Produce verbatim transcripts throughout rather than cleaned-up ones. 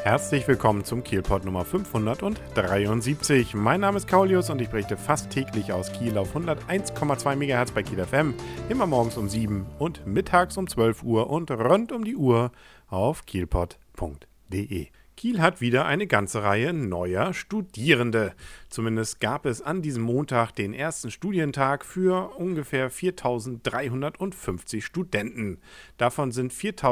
Herzlich willkommen zum Kielpot Nummer fünfhundertdreiundsiebzig. Mein Name ist Kaulius und ich berichte fast täglich aus Kiel auf hunderteins Komma zwei Megahertz bei Kiel F M, immer morgens um sieben und mittags um zwölf Uhr und rund um die Uhr auf kielpot punkt de. Kiel hat wieder eine ganze Reihe neuer Studierende. Zumindest gab es an diesem Montag den ersten Studientag für ungefähr viertausenddreihundertfünfzig Studenten. Davon sind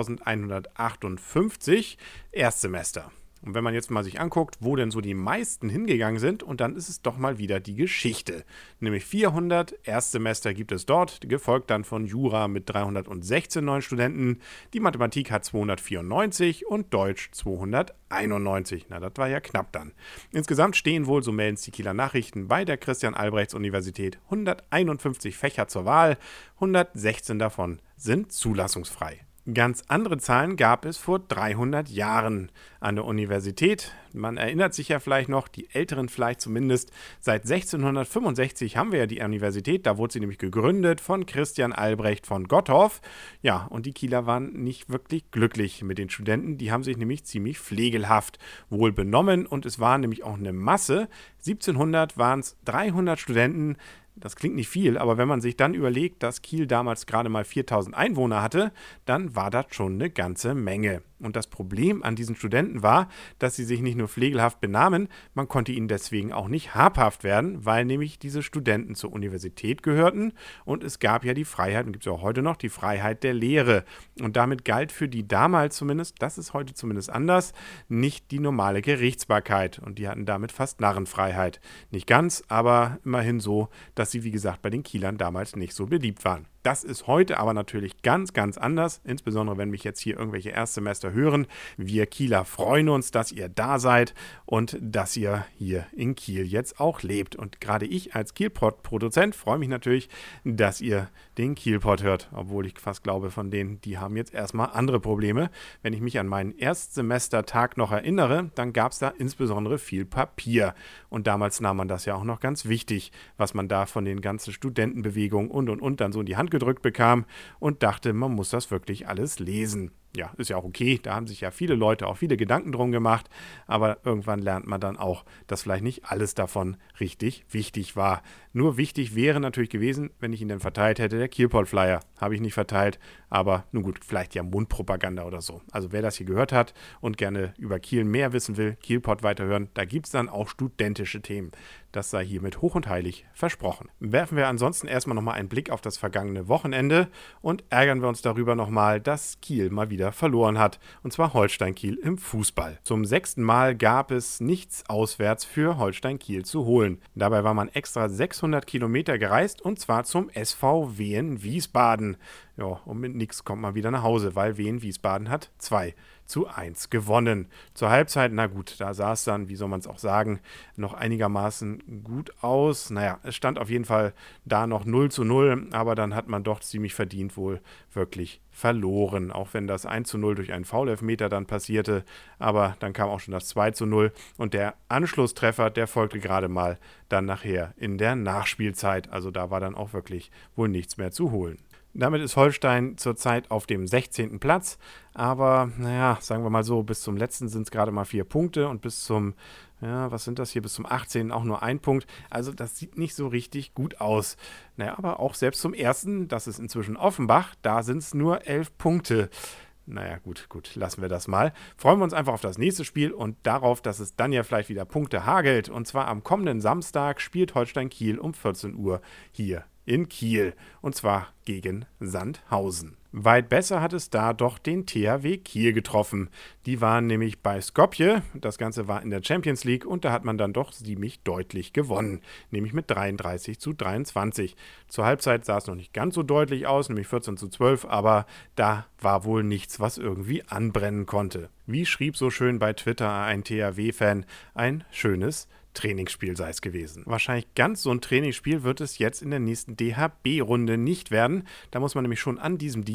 viertausendeinhundertachtundfünfzig Erstsemester. Und wenn man jetzt mal sich anguckt, wo denn so die meisten hingegangen sind, und dann ist es doch mal wieder die Geschichte. Nämlich vierhundert Erstsemester gibt es dort, gefolgt dann von Jura mit dreihundertsechzehn neuen Studenten. Die Mathematik hat zweihundertvierundneunzig und Deutsch zweihunderteinundneunzig. Na, das war ja knapp dann. Insgesamt stehen wohl, so melden es die Kieler Nachrichten, bei der Christian-Albrechts-Universität hunderteinundfünfzig Fächer zur Wahl, hundertsechzehn davon sind zulassungsfrei. Ganz andere Zahlen gab es vor dreihundert Jahren an der Universität. Man erinnert sich ja vielleicht noch, die Älteren vielleicht zumindest, seit sechzehnhundertfünfundsechzig haben wir ja die Universität, da wurde sie nämlich gegründet von Christian Albrecht von Gottorf. Ja, und die Kieler waren nicht wirklich glücklich mit den Studenten, die haben sich nämlich ziemlich pflegelhaft wohl benommen und es war nämlich auch eine Masse. siebzehnhundert waren es dreihundert Studenten. Das klingt nicht viel, aber wenn man sich dann überlegt, dass Kiel damals gerade mal viertausend Einwohner hatte, dann war das schon eine ganze Menge. Und das Problem an diesen Studenten war, dass sie sich nicht nur pflegelhaft benahmen, man konnte ihnen deswegen auch nicht habhaft werden, weil nämlich diese Studenten zur Universität gehörten und es gab ja die Freiheit, und gibt es auch heute noch, die Freiheit der Lehre. Und damit galt für die damals zumindest, das ist heute zumindest anders, nicht die normale Gerichtsbarkeit. Und die hatten damit fast Narrenfreiheit. Nicht ganz, aber immerhin so, dass sie, wie gesagt, bei den Kielern damals nicht so beliebt waren. Das ist heute aber natürlich ganz, ganz anders, insbesondere wenn mich jetzt hier irgendwelche Erstsemester hören. Wir Kieler freuen uns, dass ihr da seid und dass ihr hier in Kiel jetzt auch lebt. Und gerade ich als Kielpot-Produzent freue mich natürlich, dass ihr den Kielpot hört, obwohl ich fast glaube, von denen, die haben jetzt erstmal andere Probleme. Wenn ich mich an meinen Erstsemestertag noch erinnere, dann gab es da insbesondere viel Papier. Und damals nahm man das ja auch noch ganz wichtig, was man da von den ganzen Studentenbewegungen und und und dann so in die Hand gedrückt bekam und dachte, man muss das wirklich alles lesen. Ja, ist ja auch okay, da haben sich ja viele Leute auch viele Gedanken drum gemacht, aber irgendwann lernt man dann auch, dass vielleicht nicht alles davon richtig wichtig war. Nur wichtig wäre natürlich gewesen, wenn ich ihn dann verteilt hätte, der Kielpot-Flyer. Habe ich nicht verteilt, aber nun gut, vielleicht ja Mundpropaganda oder so. Also wer das hier gehört hat und gerne über Kiel mehr wissen will, Kielpot weiterhören, da gibt es dann auch studentische Themen. Das sei hiermit hoch und heilig versprochen. Werfen wir ansonsten erstmal nochmal einen Blick auf das vergangene Wochenende und ärgern wir uns darüber nochmal, dass Kiel mal wieder verloren hat, und zwar Holstein Kiel im Fußball. Zum sechsten Mal gab es nichts auswärts für Holstein Kiel zu holen. Dabei war man extra sechshundert Kilometer gereist und zwar zum S V Wien Wiesbaden. Ja, und mit nichts kommt man wieder nach Hause, weil Wien Wiesbaden hat zwei zu eins gewonnen. Zur Halbzeit, na gut, da sah es dann, wie soll man es auch sagen, noch einigermaßen gut aus. Naja, es stand auf jeden Fall da noch null zu null, aber dann hat man doch ziemlich verdient wohl wirklich verloren, auch wenn das eins zu null durch einen Foul-Elfmeter dann passierte, aber dann kam auch schon das zwei zu null und der Anschlusstreffer, der folgte gerade mal dann nachher in der Nachspielzeit, also da war dann auch wirklich wohl nichts mehr zu holen. Damit ist Holstein zurzeit auf dem sechzehnten Platz, aber naja, sagen wir mal so, bis zum letzten sind es gerade mal vier Punkte und bis zum, ja, was sind das hier, bis zum achtzehnten auch nur ein Punkt. Also das sieht nicht so richtig gut aus. Naja, aber auch selbst zum ersten, das ist inzwischen Offenbach, da sind es nur elf Punkte. Naja, gut, gut, lassen wir das mal. Freuen wir uns einfach auf das nächste Spiel und darauf, dass es dann ja vielleicht wieder Punkte hagelt. Und zwar am kommenden Samstag spielt Holstein Kiel um vierzehn Uhr hier in Kiel, und zwar gegen Sandhausen. Weit besser hat es da doch den T H W Kiel getroffen. Die waren nämlich bei Skopje, das Ganze war in der Champions League und da hat man dann doch ziemlich deutlich gewonnen, nämlich mit dreiunddreißig zu dreiundzwanzig. Zur Halbzeit sah es noch nicht ganz so deutlich aus, nämlich vierzehn zu zwölf, aber da war wohl nichts, was irgendwie anbrennen konnte. Wie schrieb so schön bei Twitter ein T H W-Fan, ein schönes Trainingsspiel sei es gewesen. Wahrscheinlich ganz so ein Trainingsspiel wird es jetzt in der nächsten D H B-Runde nicht werden. Da muss man nämlich schon an diesem Dienstag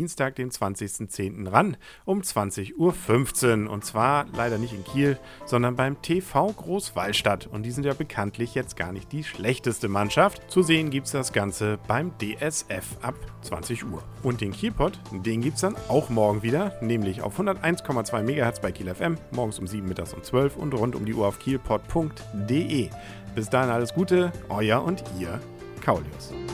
Dienstag, den zwanzigsten zehnten ran, um zwanzig Uhr fünfzehn. Und zwar leider nicht in Kiel, sondern beim T V Großwallstadt. Und die sind ja bekanntlich jetzt gar nicht die schlechteste Mannschaft. Zu sehen gibt es das Ganze beim D S F ab zwanzig Uhr. Und den Kielpot, den gibt es dann auch morgen wieder, nämlich auf hunderteins Komma zwei Megahertz bei Kiel F M, morgens um sieben, mittags um zwölf und rund um die Uhr auf kielpot punkt de. Bis dahin alles Gute, euer und ihr Kaulius.